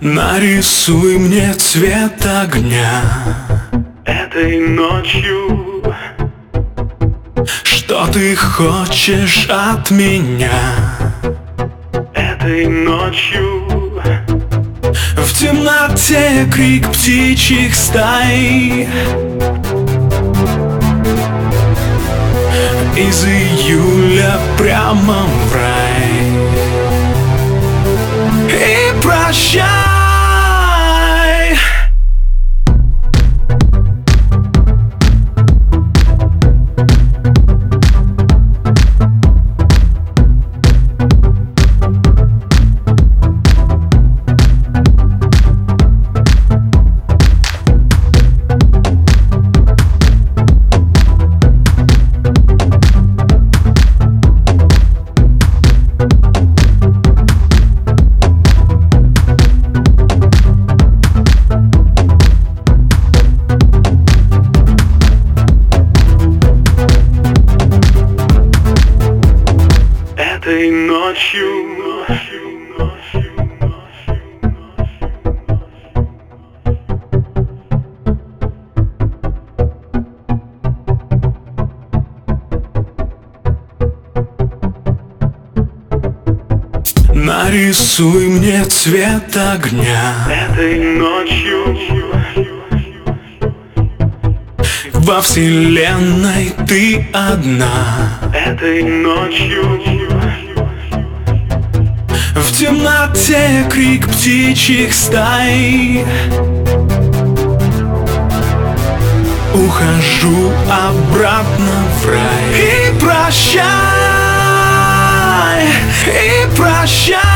Нарисуй мне цвет огня этой ночью. Что ты хочешь от меня этой ночью? В темноте крик птичьих стай, из июля прямо в рай. И прощай. Этой ночью нарисуй мне цвет огня этой ночью. Во вселенной ты одна этой ночью. В темноте крик птичьих стай. Ухожу обратно в рай. И прощай, и прощай.